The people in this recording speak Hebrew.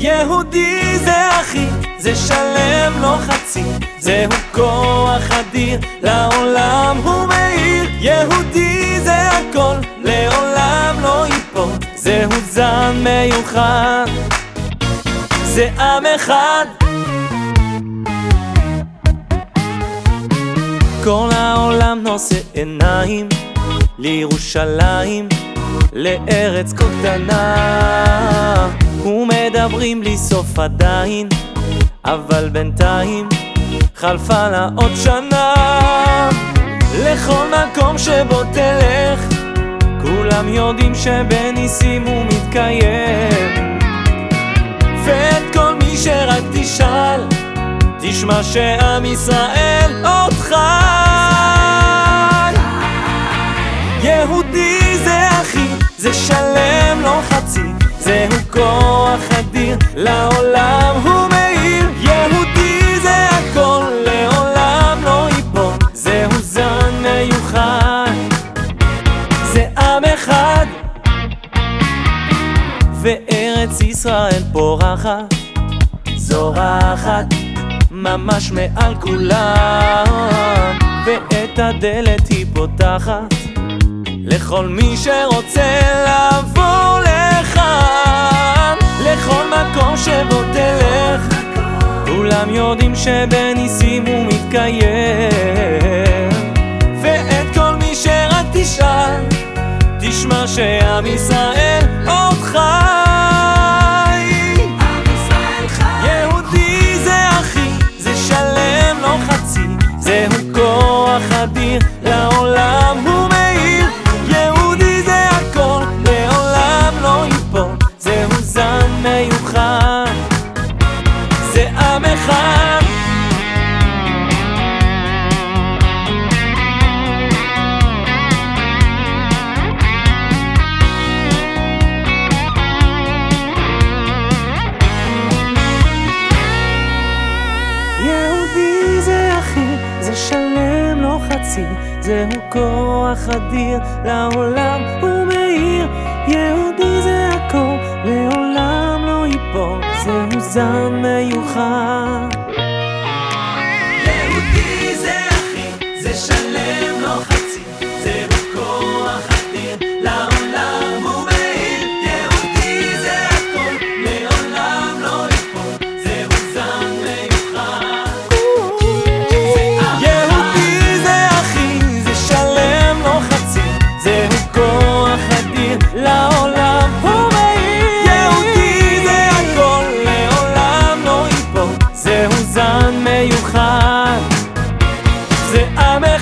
יהודי זה אחי, זה שלם לא חצי, זהו כוח אדיר, לעולם הוא מאיר. יהודי זה הכל, לעולם לא ייפול, זהו זן מיוחד, זה עם אחד. כל העולם נושא עיניים לירושלים, לארץ כה קטנה, ומדברים בלי סוף עדיין, אבל בינתיים חלפה לה עוד שנה. לכל מקום שבו תלך, כולם יודעים שבניסים הוא מתקיים, ואת כל מי שרק תשאל, תשמע שעם ישראל עוד חי. יהודי זה אחי, זה שלם לא חצי, זהו כוח אדיר, לעולם הוא מאיר. יהודי זה הכל, לעולם לא ייפול, זהו זן מיוחד, זה עם אחד. וארץ ישראל פורחת, זורחת ממש מעל כולם, ואת הדלת היא פותחת לכל מי שרוצה לבוא לכאן. לכל מקום שבו תלך, כולם יודעים שבניסים הוא מתקיים, ואת כל מי שרק תשאל, תשמע שעם ישראל עוד חי. יהודי זה אחי, זה שלם לא חצי, זהו כוח אדיר, לעולם הוא מאיר. יהודי זה הכל, לעולם לא ייפול, זהו זן מיוחד, זה עם אחד. יהודי זה אחי, זה שלם לא חצי, זהו כוח אדיר, לעולם הוא מאיר. יהודי זה הכל, לעולם לא ייפול, זהו זן מיוחד. יהודי זה אחי, זה שלם לא חצי, זהו כוח אדיר, לעולם הוא מאיר. יהודי זה הכל, לעולם לא ייפול, זהו זן מיוחד. יהודי זה אחי, זה שלם לא חצי, זהו כוח אדיר, לעולם הוא מאיר. יהודי זה הכל, לעולם לא ייפול, זהו זן מיוחד, זה עם